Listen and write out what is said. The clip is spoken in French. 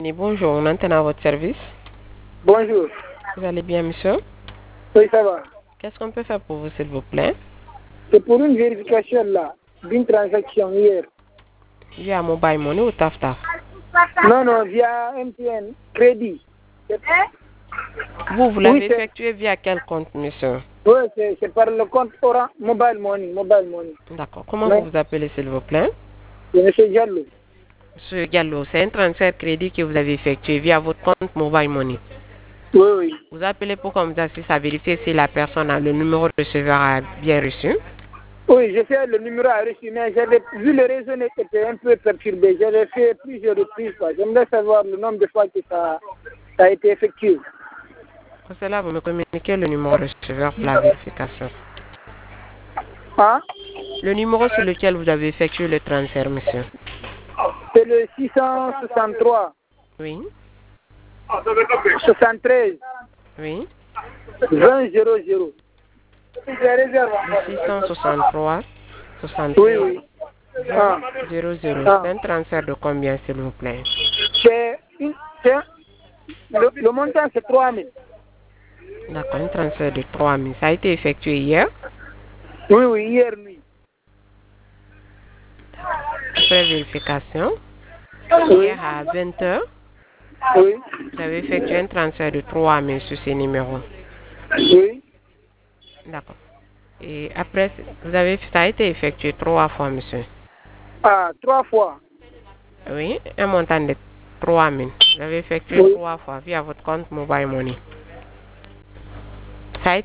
Bonjour, on entend à votre service. Bonjour. Vous allez bien, monsieur? Oui, ça va. Qu'est-ce qu'on peut faire pour vous, s'il vous plaît? C'est pour une vérification là, d'une transaction hier. Via Mobile Money ou TAF-TAF? Non, via MTN, crédit. Vous l'avez effectué via quel compte, monsieur? Oui, c'est par le compte Orange Mobile Money. D'accord. Comment vous vous appelez, s'il vous plaît? C'est M. Diallo. Monsieur Gallo, c'est un transfert crédit que vous avez effectué via votre compte Mobile Money. Oui. Vous appelez pour qu'on vous assiste à vérifier si la personne a le numéro de receveur a bien reçu. Oui, j'ai fait le numéro à reçu, mais vu le réseau était un peu perturbé. J'avais fait plusieurs reprises. J'aimerais savoir le nombre de fois que ça a été effectué. Pour cela, vous me communiquez le numéro de receveur pour la vérification. Hein? Le numéro sur lequel vous avez effectué le transfert, monsieur. C'est le 663. Oui. 73. Oui. 20 00. 663 63 Oui. 20 00. C'est un transfert de combien, s'il vous plaît? Le montant, c'est 3 000. D'accord, un transfert de 3 000. Ça a été effectué hier? Oui, hier nuit. Après vérification, hier à 20 h, oui. Vous avez effectué un transfert de 3 000 sur ces numéros. Oui. D'accord. Et après, ça a été effectué 3 fois, monsieur. Ah, 3 fois. Oui, un montant de 3 000. Vous avez effectué 3 fois via votre compte Mobile Money.